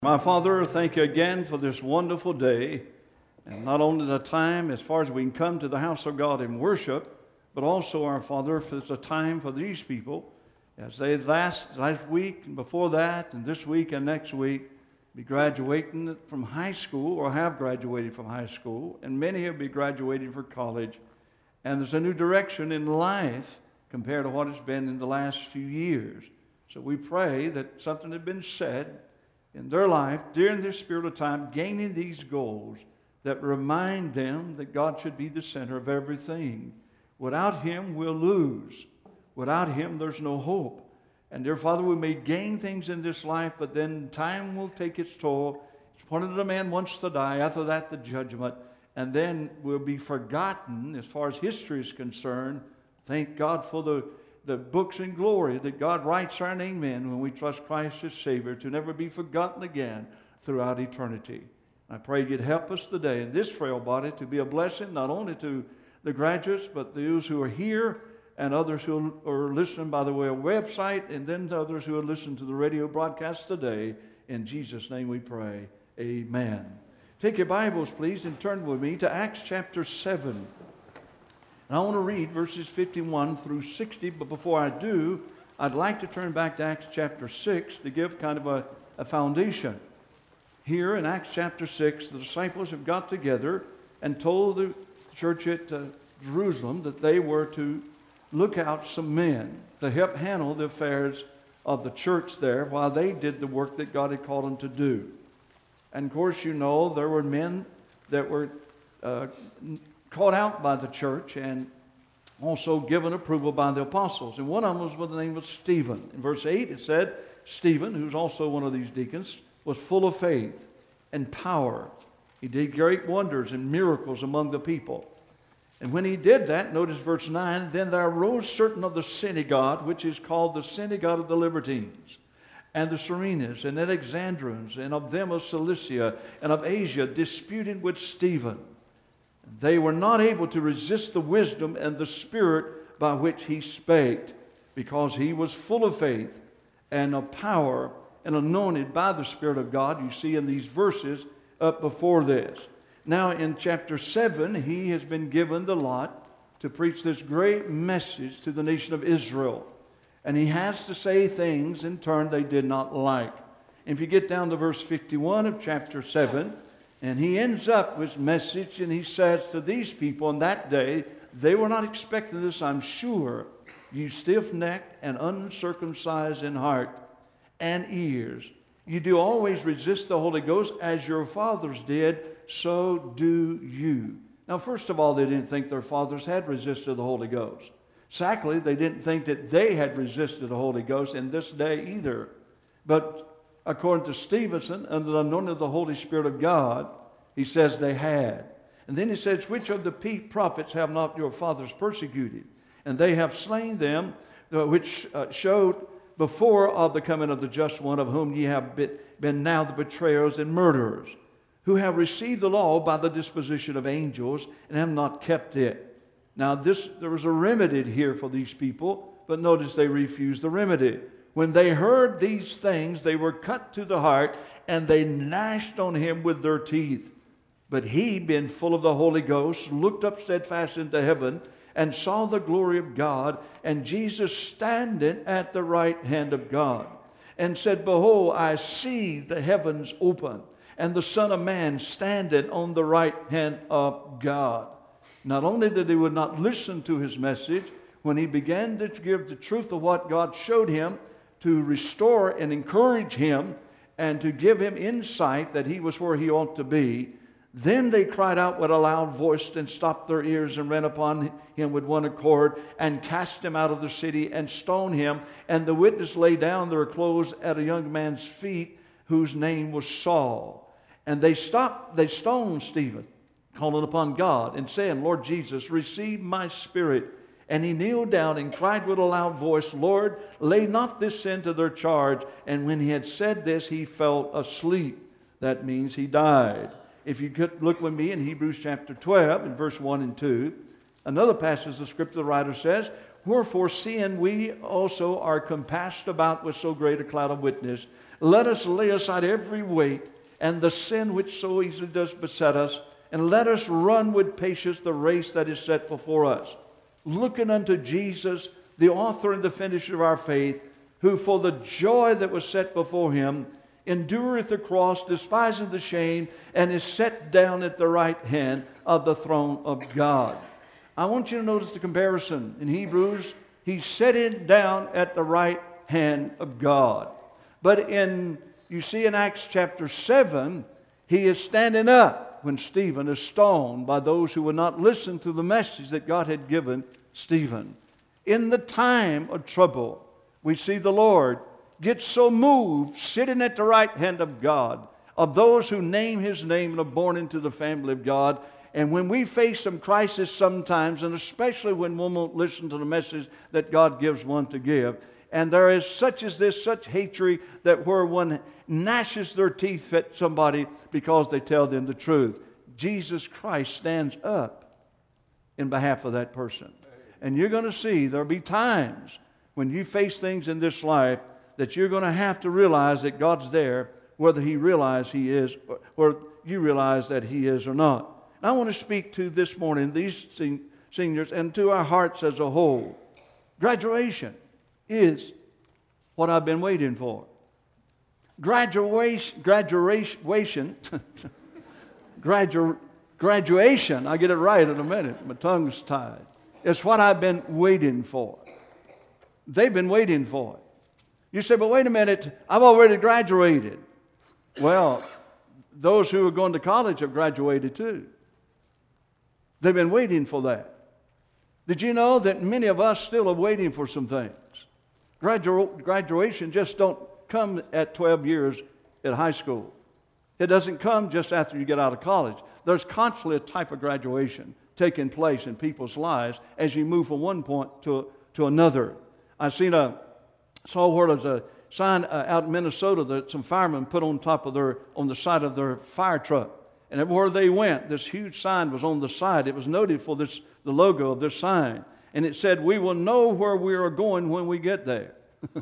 My Father, thank you again for this wonderful day, and not only the time as far as we can come to the house of God and worship, but also, our Father, for it's a time for these people, as they last week and before that, and this week and next week, be graduating from high school or have graduated from high school, and many will be graduating for college. And there's a new direction in life compared to what it's been in the last few years. So we pray that something had been said in their life during this period of time, gaining these goals that remind them that God should be the center of everything. Without Him, we'll lose. Without Him, there's no hope. And dear Father, we may gain things in this life, but then time will take its toll. It's appointed that a man wants to die, after that the judgment, and then we'll be forgotten as far as history is concerned. Thank God for the books in glory that God writes our name in when we trust Christ as Savior, to never be forgotten again throughout eternity. I pray you'd help us today in this frail body to be a blessing not only to the graduates, but those who are here and others who are listening by the way of website, and then to others who are listening to the radio broadcast today. In Jesus' name we pray. Amen. Take your Bibles, please, and turn with me to Acts chapter 7. And I want to read verses 51 through 60, but before I do, I'd like to turn back to Acts chapter 6 to give kind of a foundation. Here in Acts chapter 6, the disciples have got together and told the church at Jerusalem that they were to look out some men to help handle the affairs of the church there while they did the work that God had called them to do. And of course, you know, there were men that were called out by the church and also given approval by the apostles. And one of them was with the name of Stephen. In verse 8 it said, Stephen, who's also one of these deacons, was full of faith and power. He did great wonders and miracles among the people. And when he did that, notice verse 9, then there arose certain of the synagogue, which is called the synagogue of the Libertines, and the Cyrenes, and Alexandrians, and of them of Cilicia, and of Asia, disputing with Stephen. They were not able to resist the wisdom and the spirit by which he spake, because he was full of faith and of power and anointed by the Spirit of God. You see in these verses up before this. Now in chapter 7, he has been given the lot to preach this great message to the nation of Israel. And he has to say things in turn they did not like. And if you get down to verse 51 of chapter 7, and he ends up with his message, and he says to these people in that day, they were not expecting this, I'm sure, you stiff-necked and uncircumcised in heart and ears. You do always resist the Holy Ghost as your fathers did, so do you. Now, first of all, they didn't think their fathers had resisted the Holy Ghost. Secondly, they didn't think that they had resisted the Holy Ghost in this day either. But according to Stevenson, under the anointing of the Holy Spirit of God, he says they had. And then he says, which of the prophets have not your fathers persecuted? And they have slain them, which showed before of the coming of the just one, of whom ye have been now the betrayers and murderers, who have received the law by the disposition of angels, and have not kept it. Now there was a remedy here for these people, but notice they refused the remedy. When they heard these things, they were cut to the heart, and they gnashed on him with their teeth. But he, being full of the Holy Ghost, looked up steadfast into heaven, and saw the glory of God, and Jesus standing at the right hand of God, and said, behold, I see the heavens open, and the Son of Man standing on the right hand of God. Not only that he would not listen to his message, when he began to give the truth of what God showed him, to restore and encourage him, and to give him insight that he was where he ought to be, then they cried out with a loud voice, and stopped their ears, and ran upon him with one accord, and cast him out of the city, and stoned him. And the witness lay down their clothes at a young man's feet, whose name was Saul. And they stoned Stephen, calling upon God, and saying, Lord Jesus, receive my spirit. And he kneeled down and cried with a loud voice, Lord, lay not this sin to their charge. And when he had said this, he fell asleep. That means he died. If you could look with me in Hebrews chapter 12, in verse 1 and 2, another passage of Scripture, the writer says, wherefore seeing we also are compassed about with so great a cloud of witness, Let us lay aside every weight and the sin which so easily does beset us, and let us run with patience the race that is set before us, looking unto Jesus, the author and the finisher of our faith, who for the joy that was set before him endureth the cross, despising the shame, and is set down at the right hand of the throne of God. I want you to notice the comparison. In Hebrews, he's sitting down at the right hand of God. But you see in Acts chapter 7, he is standing up when Stephen is stoned by those who would not listen to the message that God had given Stephen. In the time of trouble, we see the Lord get so moved, sitting at the right hand of God, of those who name his name and are born into the family of God. And when we face some crisis sometimes, and especially when one won't listen to the message that God gives one to give, and there is such hatred that where one gnashes their teeth at somebody because they tell them the truth, Jesus Christ stands up in behalf of that person. And you're going to see there'll be times when you face things in this life that you're going to have to realize that God's there, whether He realizes He is, or you realize that He is or not. And I want to speak to this morning these seniors and to our hearts as a whole. Graduation is what I've been waiting for. Graduation, I'll get it right in a minute. My tongue's tied. It's what I've been waiting for. They've been waiting for it. You say, but wait a minute, I've already graduated. Well, those who are going to college have graduated too. They've been waiting for that. Did you know that many of us still are waiting for some things? Graduation just don't come at 12 years at high school. It doesn't come just after you get out of college. There's constantly a type of graduation taking place in people's lives as you move from one point to another. I saw where there's a sign out in Minnesota that some firemen put on the side of their fire truck. And everywhere they went, this huge sign was on the side. It was noted for the logo of this sign. And it said, "We will know where we are going when we get there."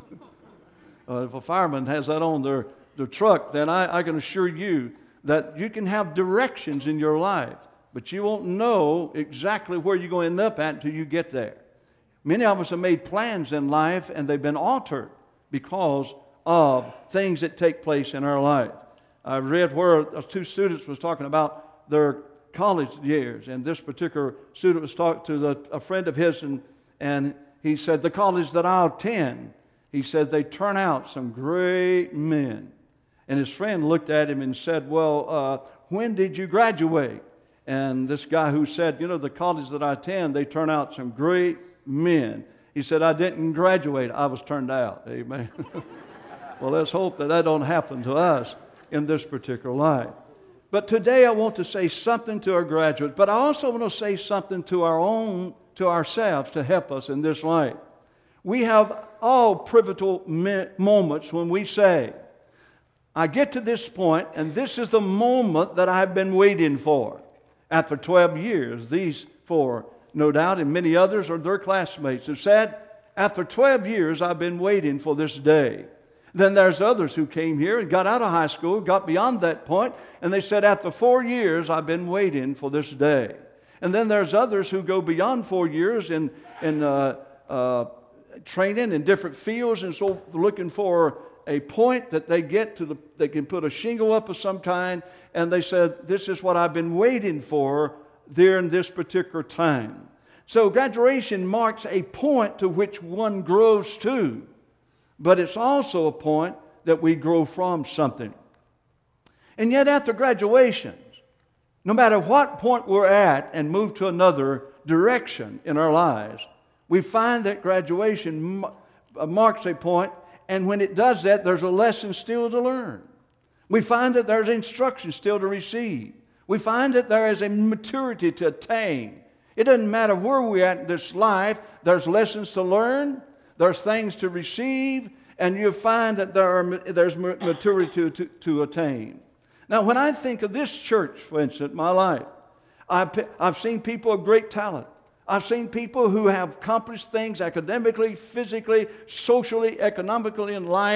If a fireman has that on their truck, then I can assure you that you can have directions in your life, but you won't know exactly where you're going to end up at until you get there. Many of us have made plans in life, and they've been altered because of things that take place in our life. I read where two students was talking about their college years, and this particular student was talking to a friend of his, and he said, the college that I attend, he said, they turn out some great men. And his friend looked at him and said, well, when did you graduate? And this guy who said, the college that I attend, they turn out some great men. He said, I didn't graduate, I was turned out. Amen. Well, let's hope that don't happen to us in this particular life. But today I want to say something to our graduates, but I also want to say something to ourselves to help us in this life. We have all pivotal moments when we say, I get to this point, and this is the moment that I've been waiting for. After 12 years, these four, no doubt, and many others are their classmates, who said, after 12 years, I've been waiting for this day. Then there's others who came here and got out of high school, got beyond that point, and they said, after 4 years, I've been waiting for this day. And then there's others who go beyond 4 years in training in different fields, and so looking for a point that they get to they can put a shingle up of some kind, and they said, this is what I've been waiting for during this particular time. So graduation marks a point to which one grows to, but it's also a point that we grow from something. And yet after graduation, no matter what point we're at and move to another direction in our lives, we find that graduation marks a point, and when it does that, there's a lesson still to learn. We find that there's instruction still to receive. We find that there is a maturity to attain. It doesn't matter where we're at in this life, there's lessons to learn, there's things to receive, and you find that there's maturity to attain. Now, when I think of this church, for instance, my life, I've seen people of great talent. I've seen people who have accomplished things academically, physically, socially, economically in life,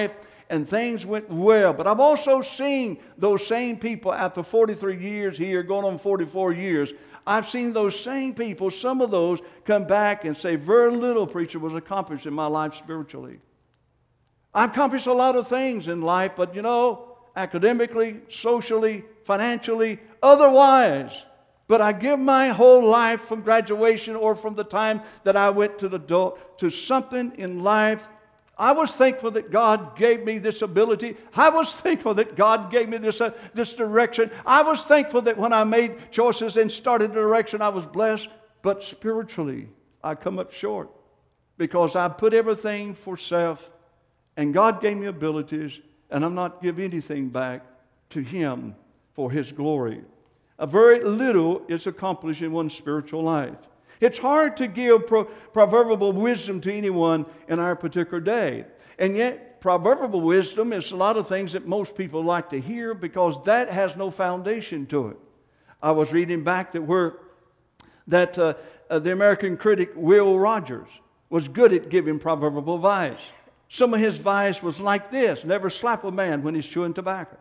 and things went well. But I've also seen those same people after 43 years here, going on 44 years. I've seen those same people, some of those, come back and say, very little, preacher, was accomplished in my life spiritually. I've accomplished a lot of things in life, but academically, socially, financially, otherwise. But I give my whole life from graduation or from the time that I went to something in life. I was thankful that God gave me this ability. I was thankful that God gave me this direction. I was thankful that when I made choices and started a direction, I was blessed. But spiritually, I come up short because I put everything for self, and God gave me abilities, and I'm not giving anything back to Him for His glory. A very little is accomplished in one's spiritual life. It's hard to give proverbial wisdom to anyone in our particular day. And yet, proverbial wisdom is a lot of things that most people like to hear because that has no foundation to it. I was reading back that the American critic Will Rogers was good at giving proverbial advice. Some of his advice was like this: never slap a man when he's chewing tobacco.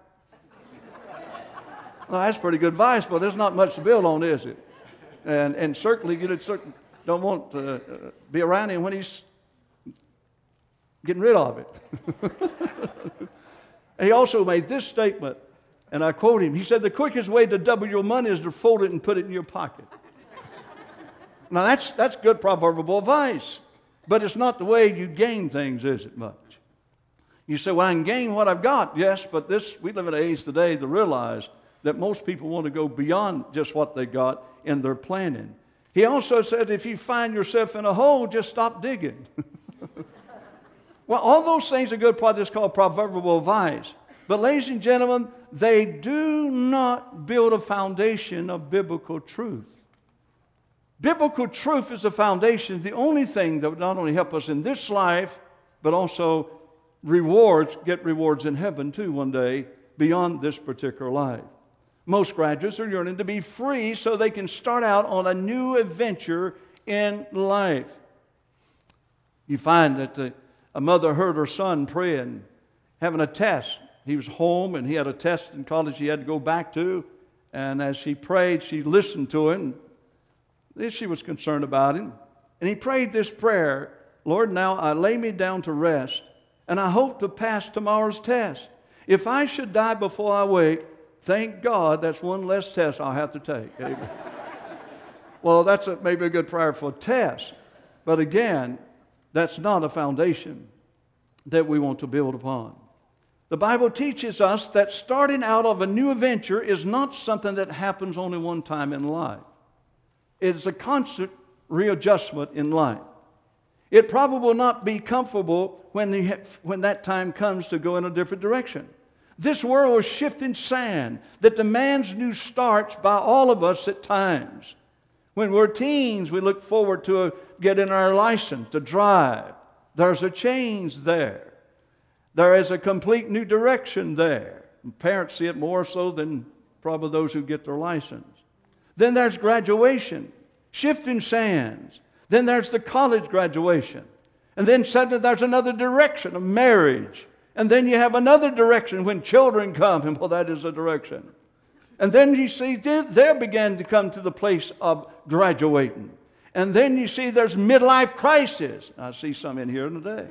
Well, that's pretty good advice, but there's not much to build on, is it? And certainly you don't want to be around him when he's getting rid of it. He also made this statement, and I quote him. He said, "The quickest way to double your money is to fold it and put it in your pocket." Now that's good proverbial advice, but it's not the way you gain things, is it much? You say, "Well, I can gain what I've got." Yes, but we live in an age today to realize that most people want to go beyond just what they got in their planning. He also said, if you find yourself in a hole, just stop digging. Well, all those things are good, what is called proverbial advice. But ladies and gentlemen, they do not build a foundation of biblical truth. Biblical truth is the foundation, the only thing that would not only help us in this life, but also get rewards in heaven too one day beyond this particular life. Most graduates are yearning to be free so they can start out on a new adventure in life. You find that a mother heard her son praying, having a test. He was home and he had a test in college he had to go back to. And as he prayed, she listened to him. She was concerned about him. And he prayed this prayer: "Lord, now I lay me down to rest, and I hope to pass tomorrow's test. If I should die before I wake, thank God that's one less test I'll have to take." Amen. Well, that's maybe a good prayer for a test. But again, that's not a foundation that we want to build upon. The Bible teaches us that starting out of a new adventure is not something that happens only one time in life. It's a constant readjustment in life. It probably will not be comfortable when that time comes to go in a different direction. This world is shifting sand that demands new starts by all of us at times. When we're teens, we look forward to getting our license to drive. There's a change there. There is a complete new direction there. Parents see it more so than probably those who get their license. Then there's graduation, shifting sands. Then there's the college graduation. And then suddenly there's another direction of marriage. And then you have another direction when children come, and well, that is a direction. And then you see they begin to come to the place of graduating. And then you see there's midlife crisis. I see some in here today.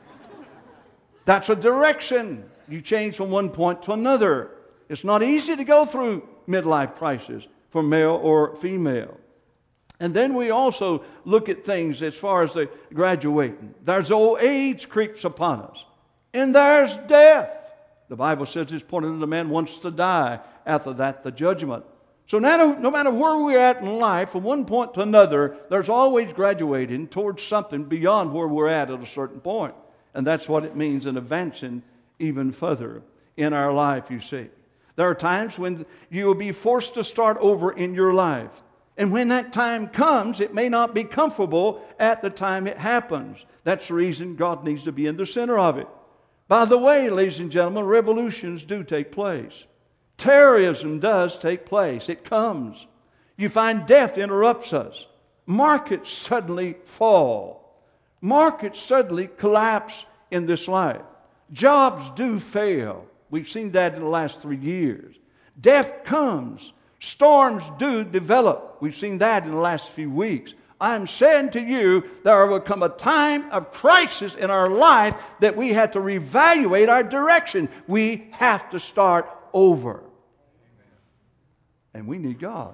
That's a direction. You change from one point to another. It's not easy to go through midlife crisis for male or female. And then we also look at things as far as the graduating. There's old age creeps upon us. And there's death. The Bible says it's pointed that a man wants to die. After that, the judgment. So no matter where we're at in life, from one point to another, there's always graduating towards something beyond where we're at a certain point. And that's what it means in advancing even further in our life, you see. There are times when you will be forced to start over in your life. And when that time comes, it may not be comfortable at the time it happens. That's the reason God needs to be in the center of it. By the way, ladies and gentlemen, revolutions do take place. Terrorism does take place. It comes. You find death interrupts us. Markets suddenly fall. Markets suddenly collapse in this life. Jobs do fail. We've seen that in the last 3 years. Death comes. Storms do develop. We've seen that in the last few weeks. I'm saying to you, there will come a time of crisis in our life that we have to reevaluate our direction. We have to start over. And we need God.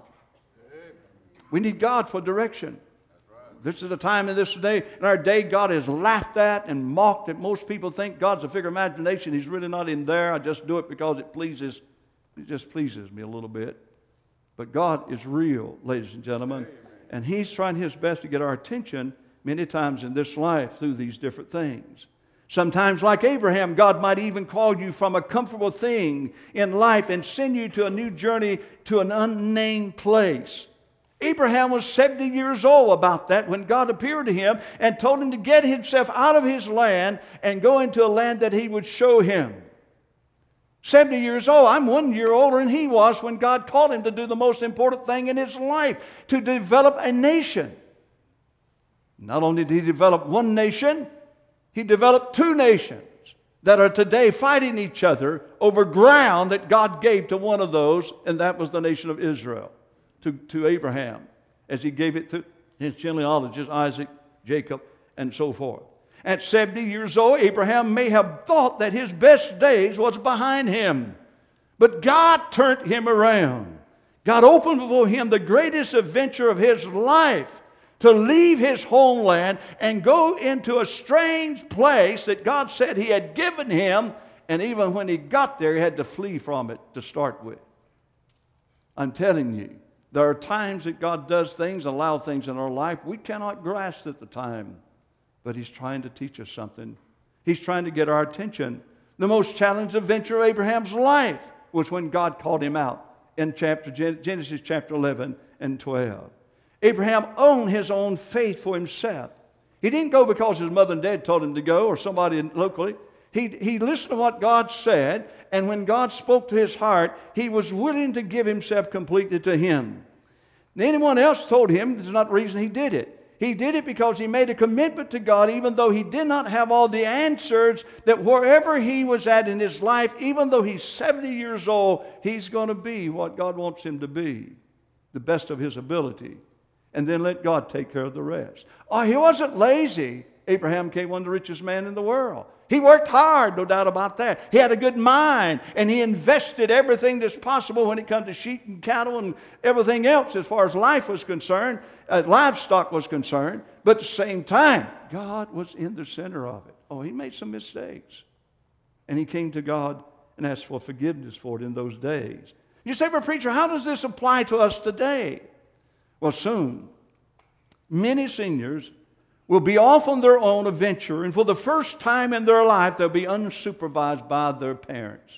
We need God for direction. This is a time in this day, in our day, God is laughed at and mocked at. Most people think God's a figure of imagination. He's really not in there. I just do it because it just pleases me a little bit. But God is real, ladies and gentlemen. And He's trying His best to get our attention many times in this life through these different things. Sometimes, like Abraham, God might even call you from a comfortable thing in life and send you to a new journey to an unnamed place. Abraham was 70 years old about that when God appeared to him and told him to get himself out of his land and go into a land that He would show him. 70 years old. I'm 1 year older than he was when God called him to do the most important thing in his life, to develop a nation. Not only did He develop one nation, He developed two nations that are today fighting each other over ground that God gave to one of those, and that was the nation of Israel, to Abraham, as He gave it to his genealogies, Isaac, Jacob, and so forth. At 70 years old, Abraham may have thought that his best days was behind him. But God turned him around. God opened before him the greatest adventure of his life, to leave his homeland and go into a strange place that God said He had given him. And even when he got there, he had to flee from it to start with. I'm telling you, there are times that God does things, allow things in our life we cannot grasp at the time. But He's trying to teach us something. He's trying to get our attention. The most challenging adventure of Abraham's life was when God called him out in Genesis chapter 11 and 12. Abraham owned his own faith for himself. He didn't go because his mother and dad told him to go, or somebody locally. He listened to what God said, and when God spoke to his heart, he was willing to give himself completely to Him. Anyone else told him there's not the reason he did it. He did it because he made a commitment to God, even though he did not have all the answers, that wherever he was at in his life, even though he's 70 years old, he's going to be what God wants him to be, the best of his ability. And then let God take care of the rest. Oh, he wasn't lazy. Abraham became one of the richest men in the world. He worked hard, no doubt about that. He had a good mind, and he invested everything that's possible when it comes to sheep and cattle and everything else as far as life was concerned, livestock was concerned. But at the same time, God was in the center of it. Oh, he made some mistakes. And he came to God and asked for forgiveness for it in those days. You say, but preacher, how does this apply to us today? Well, soon, many seniors will be off on their own adventure, and for the first time in their life, they'll be unsupervised by their parents.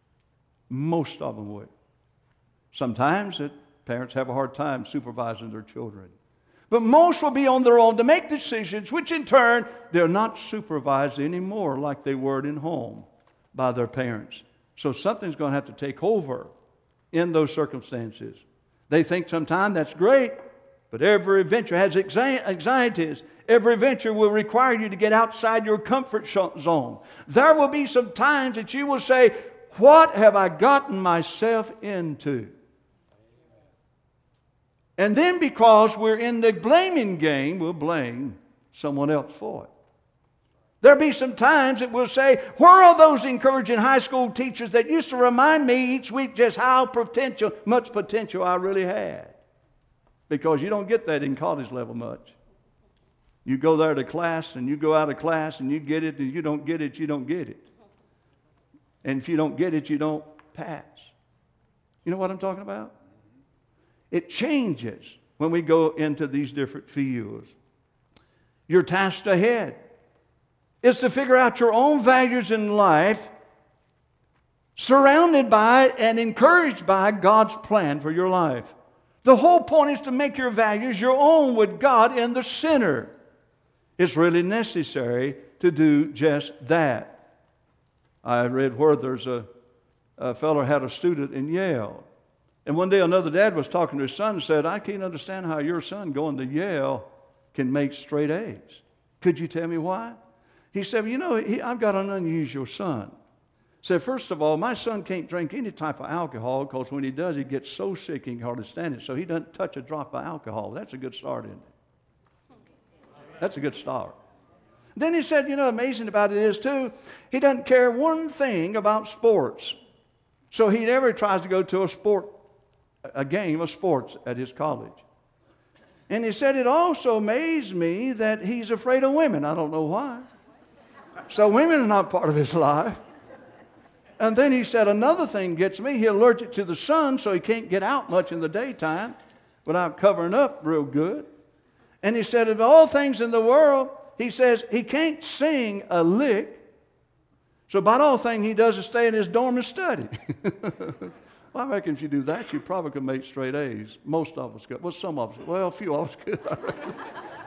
Most of them will. Sometimes parents have a hard time supervising their children. But most will be on their own to make decisions, which in turn, they're not supervised anymore like they were in home by their parents. So something's going to have to take over in those circumstances. They think sometimes that's great, but every adventure has anxieties. Every adventure will require you to get outside your comfort zone. There will be some times that you will say, what have I gotten myself into? And then because we're in the blaming game, we'll blame someone else for it. There'll be some times that we'll say, where are those encouraging high school teachers that used to remind me each week just how much potential I really had? Because you don't get that in college level much. You go there to class and you go out of class and you get it, and you don't get it, you don't get it. And if you don't get it, you don't pass. You know what I'm talking about? It changes when we go into these different fields. Your task ahead is to figure out your own values in life, surrounded by and encouraged by God's plan for your life. The whole point is to make your values your own with God in the center. It's really necessary to do just that. I read where there's a fellow had a student in Yale. And one day another dad was talking to his son and said, I can't understand how your son going to Yale can make straight A's. Could you tell me why? He said, you know, I've got an unusual son. Said, first of all, my son can't drink any type of alcohol because when he does, he gets so sick he can hardly stand it. So he doesn't touch a drop of alcohol. That's a good start, isn't it? That's a good start. Then he said, you know, amazing about it is, too, he doesn't care one thing about sports. So he never tries to go to a game of sports at his college. And he said, it also amazed me that he's afraid of women. I don't know why. So women are not part of his life. And then he said, another thing gets me. He's allergic to the sun, so he can't get out much in the daytime without covering up real good. And he said, of all things in the world, he says he can't sing a lick. So about all things he does is stay in his dorm and study. Well, I reckon if you do that, you probably could make straight A's. Most of us could. Well, some of us, well, a few of us could, I reckon.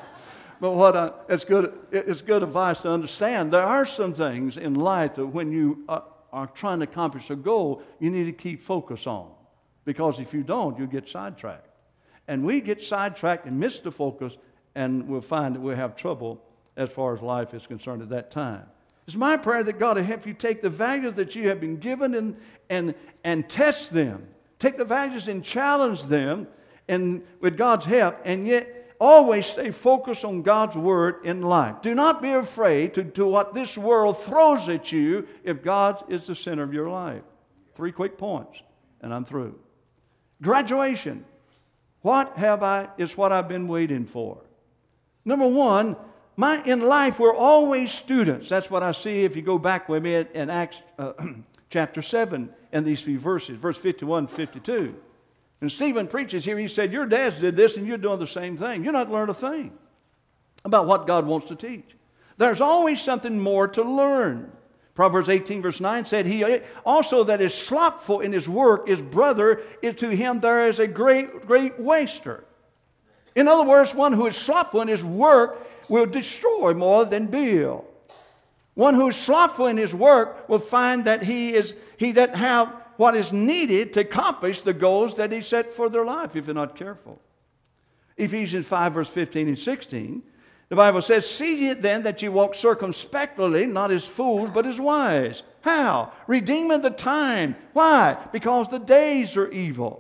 But it's good advice to understand. There are some things in life that when you are trying to accomplish a goal, you need to keep focus on. Because if you don't, you'll get sidetracked. And we get sidetracked and miss the focus, and we'll find that we'll have trouble as far as life is concerned at that time. It's my prayer that God will help you take the values that you have been given and test them. Take the values and challenge them and with God's help, and yet always stay focused on God's Word in life. Do not be afraid to do what this world throws at you if God is the center of your life. 3 quick points, and I'm through. Graduation. What I've been waiting for. Number 1, in life we're always students. That's what I see if you go back with me in Acts chapter 7 and these few verses, verse 51 and 52. And Stephen preaches here, he said, your dads did this and you're doing the same thing. You're not learning a thing about what God wants to teach. There's always something more to learn. Proverbs 18 verse 9 said, he also that is slothful in his work, his brother, to him there is a great waster. In other words, one who is slothful in his work will destroy more than build. One who is slothful in his work will find that he doesn't have what is needed to accomplish the goals that he set for their life if they're not careful. Ephesians 5 verse 15 and 16, the Bible says, see ye then that ye walk circumspectly, not as fools, but as wise. How? Redeeming the time. Why? Because the days are evil.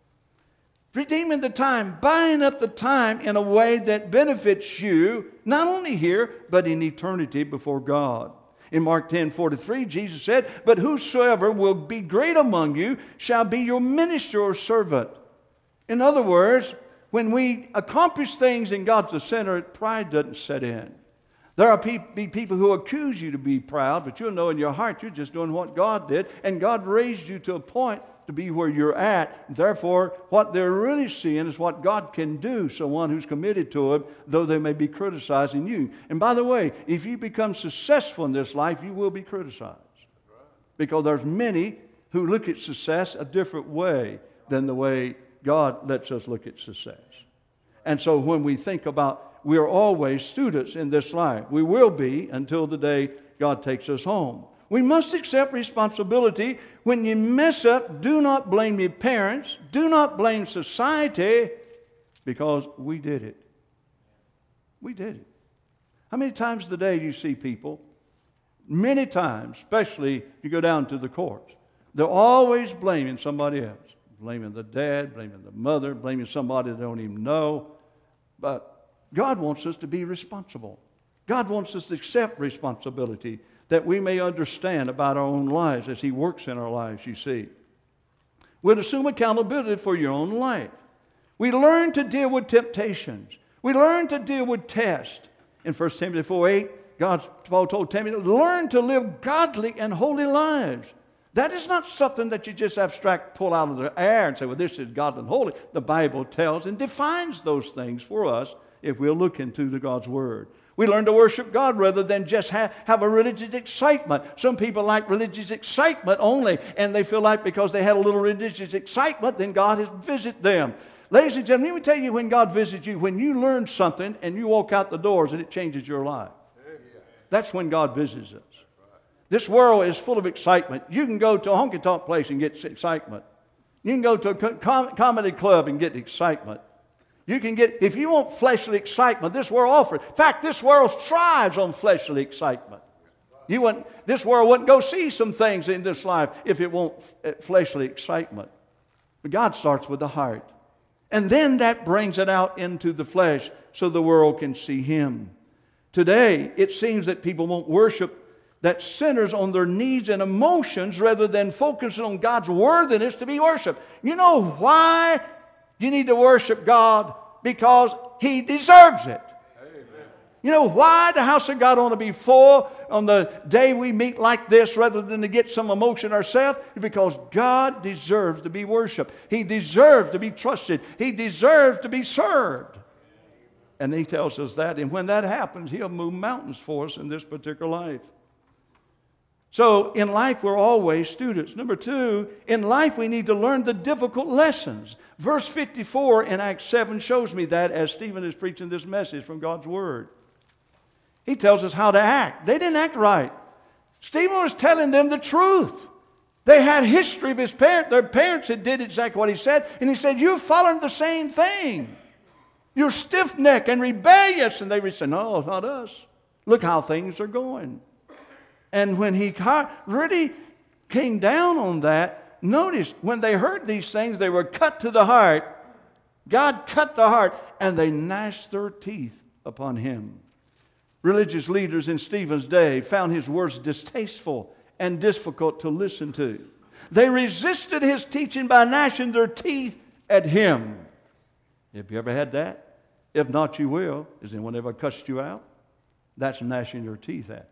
Redeeming the time, buying up the time in a way that benefits you, not only here, but in eternity before God. In Mark 10:43, Jesus said, but whosoever will be great among you shall be your minister or servant. In other words, when we accomplish things in God's the center, pride doesn't set in. There are people who accuse you to be proud, but you'll know in your heart you're just doing what God did, and God raised you to a point to be where you're at. Therefore, what they're really seeing is what God can do. So one who's committed to it, though they may be criticizing you. And by the way, if you become successful in this life, you will be criticized. Because there's many who look at success a different way than the way God lets us look at success. And so when we think about we're always students in this life, we will be until the day God takes us home. We must accept responsibility. When you mess up, do not blame your parents. Do not blame society, because we did it. We did it. How many times a day do you see people? Many times, especially you go down to the courts. They're always blaming somebody else. Blaming the dad, blaming the mother, blaming somebody they don't even know. But God wants us to be responsible. God wants us to accept responsibility, that we may understand about our own lives as He works in our lives, you see. We'll assume accountability for your own life. We learn to deal with temptations. We learn to deal with tests. In 1 Timothy 4:8, Paul told Timothy, learn to live godly and holy lives. That is not something that you just abstract pull out of the air and say, well, this is godly and holy. The Bible tells and defines those things for us if we'll look into God's Word. We learn to worship God rather than just have a religious excitement. Some people like religious excitement only, and they feel like because they had a little religious excitement, then God has visited them. Ladies and gentlemen, let me tell you when God visits you, when you learn something and you walk out the doors and it changes your life. That's when God visits us. This world is full of excitement. You can go to a honky-tonk place and get excitement. You can go to a comedy club and get excitement. You can get, if you want fleshly excitement, this world offers. In fact, this world thrives on fleshly excitement. This world wouldn't go see some things in this life if it won't fleshly excitement. But God starts with the heart. And then that brings it out into the flesh so the world can see Him. Today, it seems that people won't worship that centers on their needs and emotions rather than focusing on God's worthiness to be worshiped. You know why you need to worship God? Because He deserves it. Amen. You know why the house of God ought to be full on the day we meet like this rather than to get some emotion ourselves? Because God deserves to be worshiped. He deserves to be trusted. He deserves to be served. And He tells us that. And when that happens, He'll move mountains for us in this particular life. So in life, we're always students. Number two, in life, we need to learn the difficult lessons. Verse 54 in Acts 7 shows me that as Stephen is preaching this message from God's Word. He tells us how to act. They didn't act right. Stephen was telling them the truth. They had history of his parents. Their parents had did exactly what he said. And he said, you're following the same thing. You're stiff-necked and rebellious. And they said, no, it's not us. Look how things are going. And when he really came down on that, notice when they heard these things, they were cut to the heart. God cut the heart, and they gnashed their teeth upon him. Religious leaders in Stephen's day found his words distasteful and difficult to listen to. They resisted his teaching by gnashing their teeth at him. Have you ever had that? If not, you will. Has anyone ever cussed you out? That's gnashing your teeth at.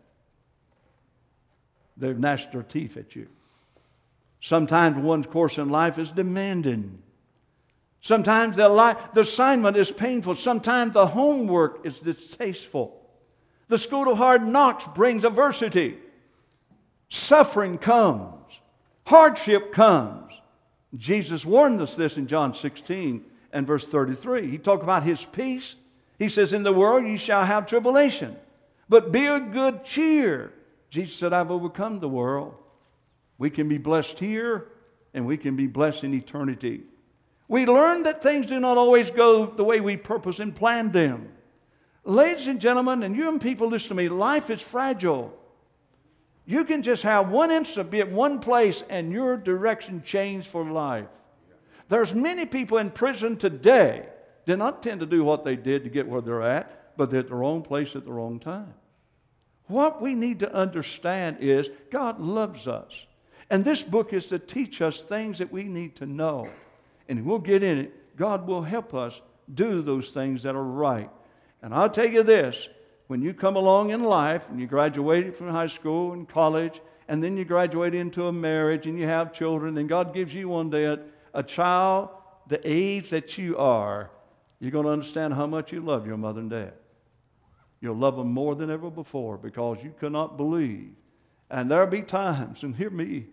They've gnashed their teeth at you. Sometimes one's course in life is demanding. Sometimes the assignment is painful. Sometimes the homework is distasteful. The school of hard knocks brings adversity. Suffering comes. Hardship comes. Jesus warned us this in John 16 and verse 33. He talked about His peace. He says, in the world you shall have tribulation, but be of good cheer. Jesus said, I've overcome the world. We can be blessed here, and we can be blessed in eternity. We learn that things do not always go the way we purpose and plan them. Ladies and gentlemen, and you and people listen to me, life is fragile. You can just have one instant, be at one place, and your direction change for life. There's many people in prison today did not tend to do what they did to get where they're at, but they're at the wrong place at the wrong time. What we need to understand is God loves us. And this book is to teach us things that we need to know. And we'll get in it. God will help us do those things that are right. And I'll tell you this, when you come along in life and you graduate from high school and college, and then you graduate into a marriage and you have children, and God gives you one day a child the age that you are, you're going to understand how much you love your mother and dad. You'll love them more than ever before because you cannot believe. And there'll be times, and hear me,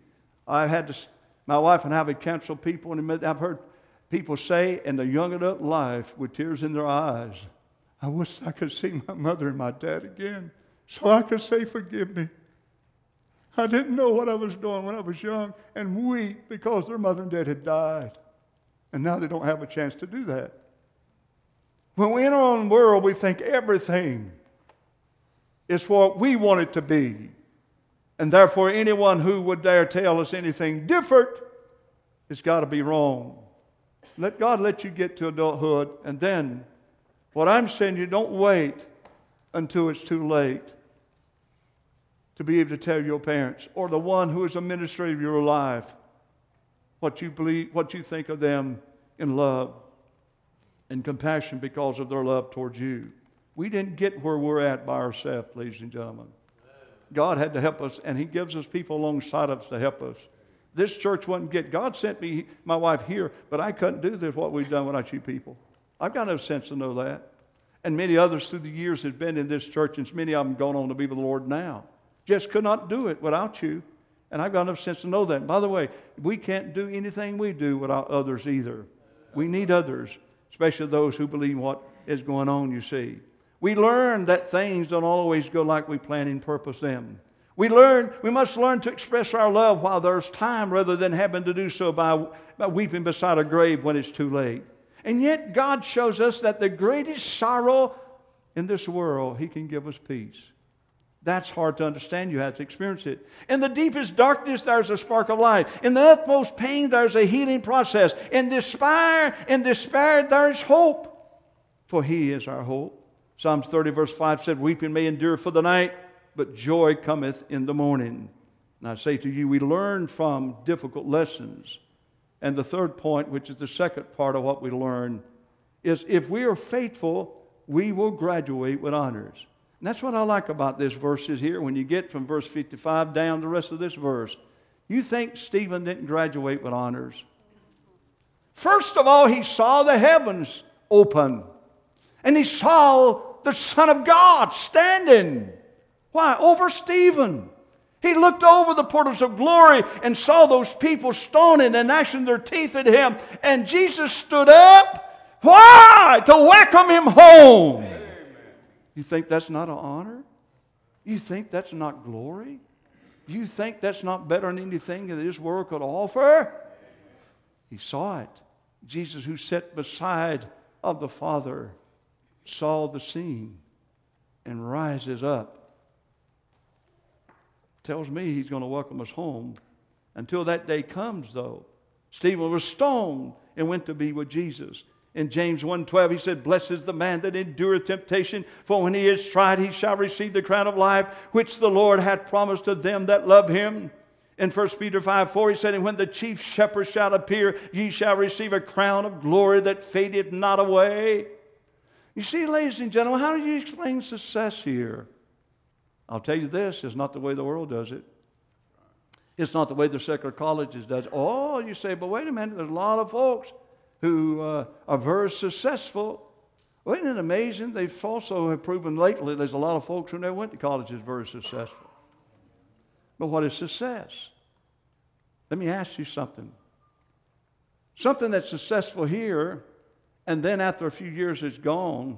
my wife and I would counsel people, and I've heard people say in their young adult life with tears in their eyes, I wish I could see my mother and my dad again so I could say, forgive me. I didn't know what I was doing when I was young, and weep because their mother and dad had died. And now they don't have a chance to do that. When we enter on the world, we think everything is what we want it to be. And therefore, anyone who would dare tell us anything different has got to be wrong. Let God let you get to adulthood, and then what I'm saying, you don't wait until it's too late to be able to tell your parents or the one who is a ministry of your life what you believe, what you think of them in love and compassion because of their love towards you. We didn't get where we're at by ourselves, ladies and gentlemen. God had to help us, and He gives us people alongside of us to help us. This church wouldn't get, God sent me, my wife here, but I couldn't do this, what we've done without you people. I've got no sense to know that. And many others through the years have been in this church, and many of them gone on to be with the Lord now. Just could not do it without you. And I've got enough sense to know that. And by the way, we can't do anything we do without others either. We need others, especially those who believe what is going on, you see. We learn that things don't always go like we plan and purpose them. We must learn to express our love while there's time rather than having to do so by weeping beside a grave when it's too late. And yet God shows us that the greatest sorrow in this world, He can give us peace. That's hard to understand. You have to experience it. In the deepest darkness, there's a spark of light. In the utmost pain, there's a healing process. In despair, there's hope. For He is our hope. Psalms 30 verse 5 said, weeping may endure for the night, but joy cometh in the morning. And I say to you, we learn from difficult lessons. And the third point, which is the second part of what we learn, is if we are faithful, we will graduate with honors. And that's what I like about this verses here. When you get from verse 55 down the rest of this verse, you think Stephen didn't graduate with honors? First of all, he saw the heavens open. And he saw the Son of God standing. Why? Over Stephen. He looked over the portals of glory and saw those people stoning and gnashing their teeth at him. And Jesus stood up. Why? To welcome him home. You think that's not an honor? You think that's not glory? You think that's not better than anything that this world could offer? He saw it. Jesus, who sat beside of the Father, saw the scene and rises up. Tells me He's going to welcome us home. Until that day comes, though, Stephen was stoned and went to be with Jesus. In James 1:12, he said, blessed is the man that endureth temptation, for when he is tried, he shall receive the crown of life, which the Lord hath promised to them that love him. In 1 Peter 5:4, he said, and when the chief shepherd shall appear, ye shall receive a crown of glory that fadeth not away. You see, ladies and gentlemen, how do you explain success here? I'll tell you this, it's not the way the world does it. It's not the way the secular colleges does it. Oh, you say, but wait a minute, there's a lot of folks who are very successful. Well, isn't it amazing? They've also have proven lately there's a lot of folks who never went to college is very successful. But what is success? Let me ask you something. Something that's successful here, and then after a few years it's gone,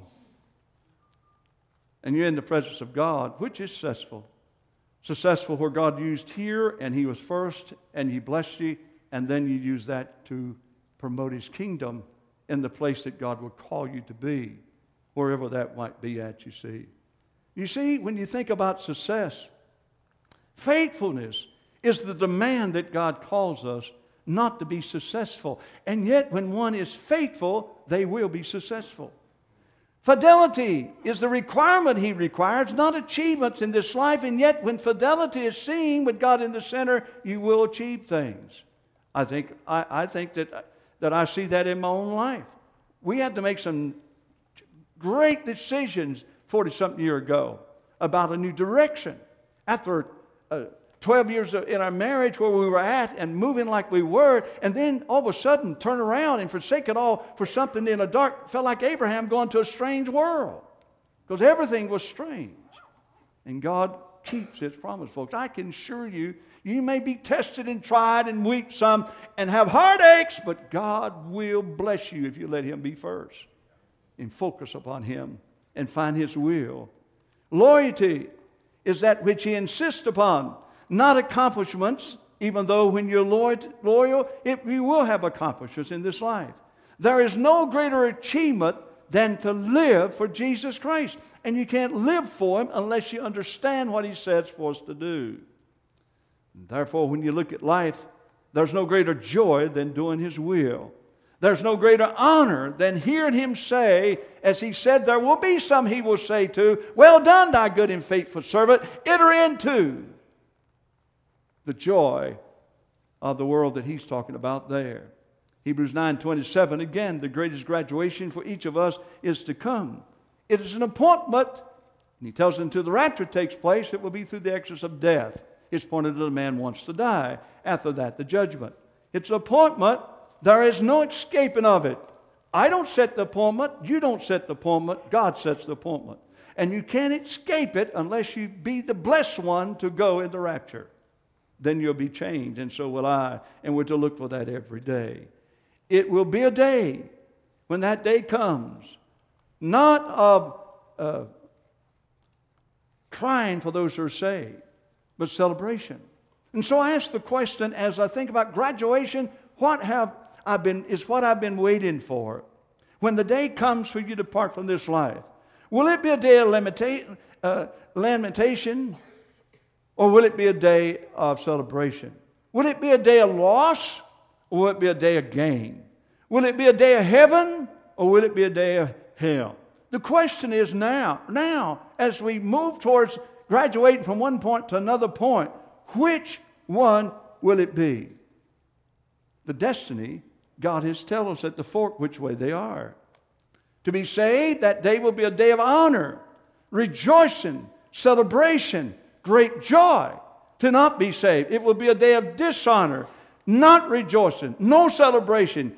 and you're in the presence of God, which is successful? Successful where God used here, and He was first, and He blessed you, and then you use that to promote His kingdom in the place that God would call you to be, wherever that might be at, you see. You see, when you think about success, faithfulness is the demand that God calls us not to be successful. And yet, when one is faithful, they will be successful. Fidelity is the requirement He requires, not achievements in this life. And yet, when fidelity is seen with God in the center, you will achieve things. I think that I see that in my own life. We had to make some great decisions 40-something years ago about a new direction. After 12 years in our marriage where we were at and moving like we were, and then all of a sudden turn around and forsake it all for something in a dark, felt like Abraham going to a strange world. Because everything was strange. And God keeps His promise, folks. I can assure you, you may be tested and tried and weep some and have heartaches, but God will bless you if you let Him be first and focus upon Him and find His will. Loyalty is that which He insists upon, not accomplishments, even though when you're loyal, you will have accomplishments in this life. There is no greater achievement than to live for Jesus Christ. And you can't live for Him unless you understand what He says for us to do. Therefore, when you look at life, there's no greater joy than doing His will. There's no greater honor than hearing Him say, as He said, there will be some He will say to, well done, thy good and faithful servant, enter into the joy of the world that He's talking about there. Hebrews 9:27, again, the greatest graduation for each of us is to come. It is an appointment, and He tells us until the rapture takes place, it will be through the exodus of death. It's pointed that a man wants to die. After that, the judgment. It's an appointment. There is no escaping of it. I don't set the appointment. You don't set the appointment. God sets the appointment. And you can't escape it unless you be the blessed one to go in the rapture. Then you'll be changed, and so will I. And we're to look for that every day. It will be a day when that day comes, not of crying for those who are saved, but celebration. And so I ask the question, as I think about graduation, what I've been waiting for. when the day comes for you to depart from this life? Will it be a day of lamentation, or will it be a day of celebration? Will it be a day of loss, or will it be a day of gain? Will it be a day of heaven, or will it be a day of hell? The question is now, as we move towards graduating from one point to another point, which one will it be? The destiny, God has told us at the fork which way they are. To be saved, that day will be a day of honor, rejoicing, celebration, great joy. To not be saved, it will be a day of dishonor, not rejoicing, no celebration,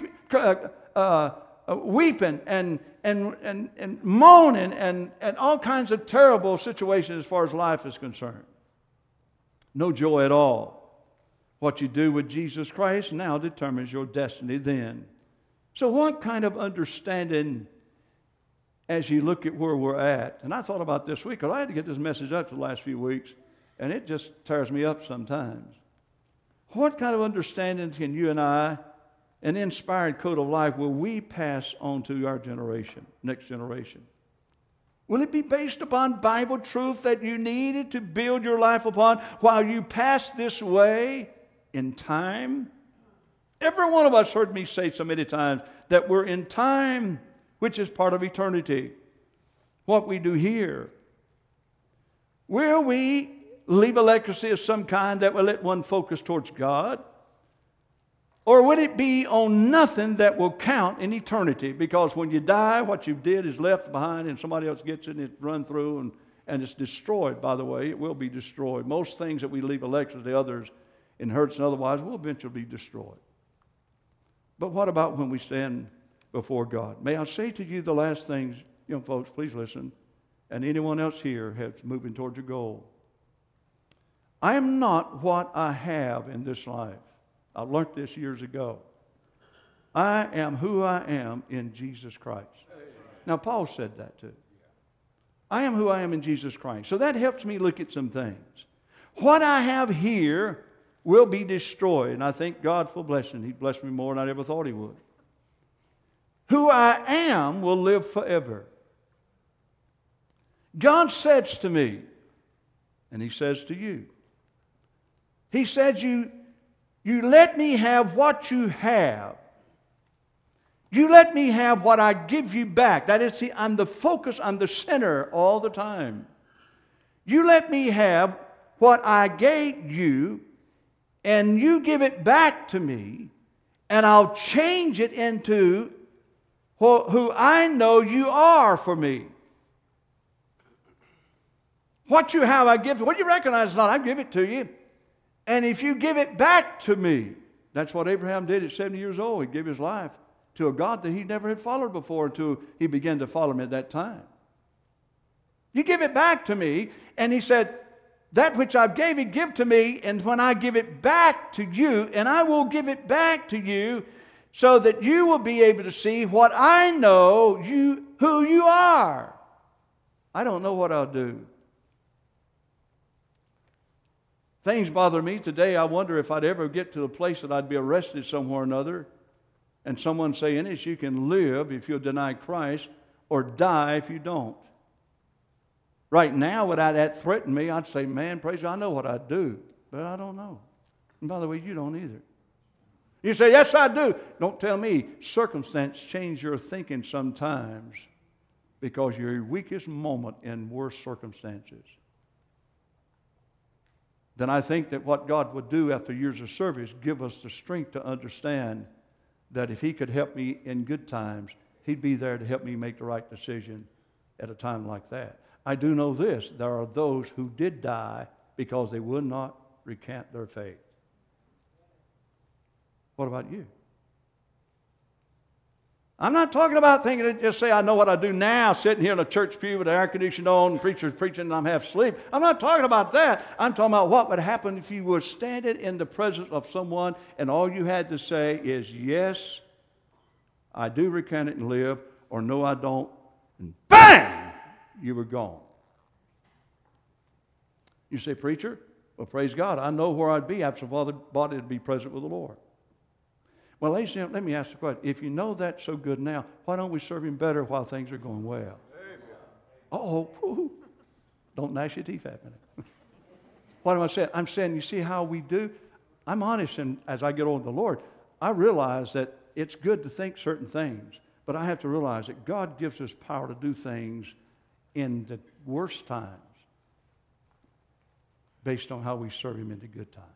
weeping and moaning and all kinds of terrible situations as far as life is concerned. No joy at all. What you do with Jesus Christ now determines your destiny then. So what kind of understanding as you look at where we're at? And I thought about this week, because I had to get this message up for the last few weeks, and it just tears me up sometimes. What kind of understanding can you and I, an inspired code of life, will we pass on to our generation, next generation? Will it be based upon Bible truth that you needed to build your life upon while you pass this way in time? Every one of us heard me say so many times that we're in time, which is part of eternity. What we do here. Will we leave a legacy of some kind that will let one focus towards God? Or would it be on nothing that will count in eternity? Because when you die, what you did is left behind and somebody else gets it and it's run through and it's destroyed, by the way. It will be destroyed. Most things that we leave a legacy to others, inherits and otherwise, will eventually be destroyed. But what about when we stand before God? May I say to you the last things, young folks, please listen, and anyone else here that's moving towards your goal. I am not what I have in this life. I learned this years ago. I am who I am in Jesus Christ. Now, Paul said that too. I am who I am in Jesus Christ. So that helps me look at some things. What I have here will be destroyed. And I thank God for blessing. He blessed me more than I ever thought He would. Who I am will live forever. God says to me, and He says to you, He said, you let me have what you have. You let me have what I give you back. That is, I'm the focus, I'm the center all the time. You let me have what I gave you, and you give it back to me, and I'll change it into who I know you are for me. What you have, I give. What you recognize not, I give it to you. And if you give it back to me, that's what Abraham did at 70 years old. He gave his life to a God that he never had followed before until he began to follow Him at that time. You give it back to me, and he said, that which I've gave you, give to me, and when I give it back to you, and I will give it back to you, so that you will be able to see what I know, who you are. I don't know what I'll do. Things bother me today. I wonder if I'd ever get to the place that I'd be arrested somewhere or another, and someone say, Ennis, you can live if you'll deny Christ, or die if you don't. Right now, without that threaten me, I'd say, man, praise God, I know what I'd do, but I don't know. And by the way, you don't either. You say, yes, I do. Don't tell me. Circumstance change your thinking sometimes because you're your weakest moment in worse circumstances. Then I think that what God would do after years of service, give us the strength to understand that if He could help me in good times, He'd be there to help me make the right decision at a time like that. I do know this, there are those who did die because they would not recant their faith. What about you? I'm not talking about thinking that just say, I know what I do now, sitting here in a church pew with the air conditioning on, and preachers preaching, and I'm half asleep. I'm not talking about that. I'm talking about what would happen if you were standing in the presence of someone and all you had to say is, yes, I do recant it and live, or no, I don't, and bang! You were gone. You say, preacher, well, praise God, I know where I'd be after the body to be present with the Lord. Well, ladies and gentlemen, let me ask the question. If you know that's so good now, why don't we serve him better while things are going well? Uh-oh. Don't gnash your teeth at me. What am I saying? I'm saying, you see how we do? I'm honest, and as I get older in the Lord, I realize that it's good to think certain things, but I have to realize that God gives us power to do things in the worst times based on how we serve him in the good times.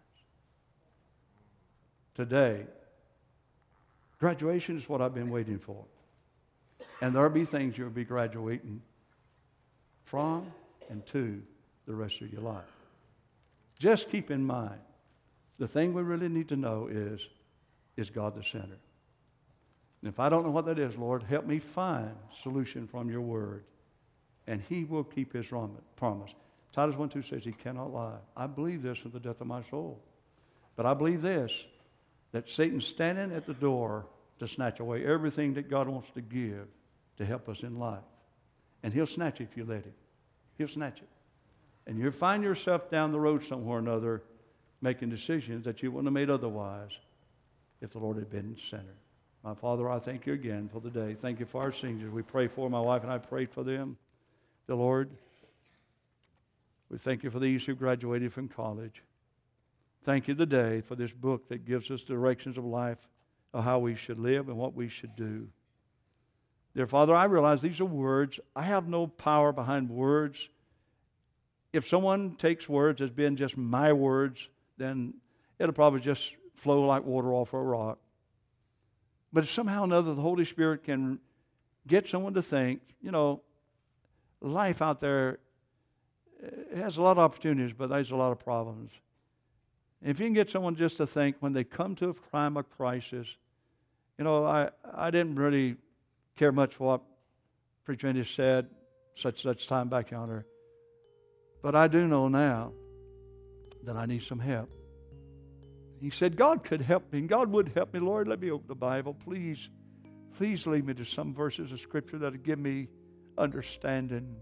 Today, graduation is what I've been waiting for. And there'll be things you'll be graduating from and to the rest of your life. Just keep in mind, the thing we really need to know is God the center? And if I don't know what that is, Lord, help me find solution from your word. And he will keep his promise. Titus 1:2 says he cannot lie. I believe this with the depth of my soul. But I believe this, that Satan's standing at the door to snatch away everything that God wants to give to help us in life. And he'll snatch it if you let him. He'll snatch it. And you'll find yourself down the road somewhere or another making decisions that you wouldn't have made otherwise if the Lord had been in the center. My Father, I thank you again for the day. Thank you for our seniors. We pray for my wife and I prayed for them. The Lord, we thank you for these who graduated from college. Thank you today for this book that gives us directions of life, of how we should live and what we should do. Dear Father, I realize these are words. I have no power behind words. If someone takes words as being just my words, then it'll probably just flow like water off a rock. But if somehow or another the Holy Spirit can get someone to think, life out there has a lot of opportunities, but there's a lot of problems. If you can get someone just to think when they come to a time of crisis, I didn't really care much for what Preacher Andy said such time back yonder. But I do know now that I need some help. He said God could help me, and God would help me. Lord, let me open the Bible. Please lead me to some verses of Scripture that will give me understanding.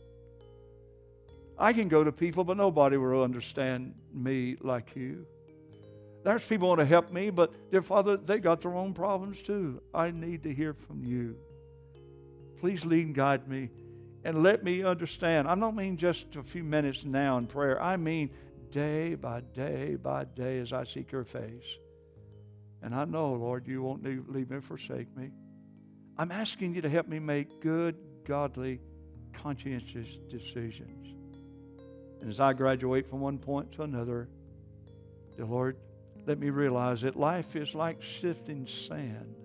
I can go to people, but nobody will understand me like you. There's people who want to help me, but dear Father, they got their own problems too. I need to hear from you. Please lead and guide me and let me understand. I don't mean just a few minutes now in prayer. I mean day by day by day as I seek your face. And I know, Lord, you won't leave me or forsake me. I'm asking you to help me make good, godly, conscientious decisions. And as I graduate from one point to another, dear Lord, let me realize that life is like sifting sand.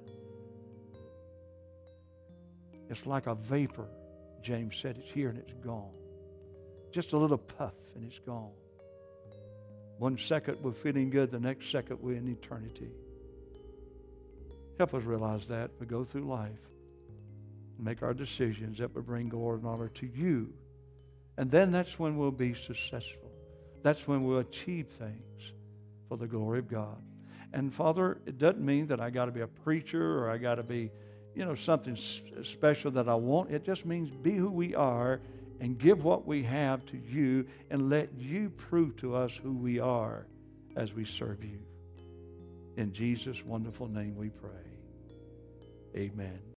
It's like a vapor. James said it's here and it's gone. Just a little puff and it's gone. One second we're feeling good, the next second we're in eternity. Help us realize that we go through life and make our decisions that will bring glory and honor to you. And then that's when we'll be successful. That's when we'll achieve things for the glory of God. And Father, it doesn't mean that I got to be a preacher or I got to be, something special that I want. It just means be who we are and give what we have to you and let you prove to us who we are as we serve you. In Jesus' wonderful name we pray. Amen.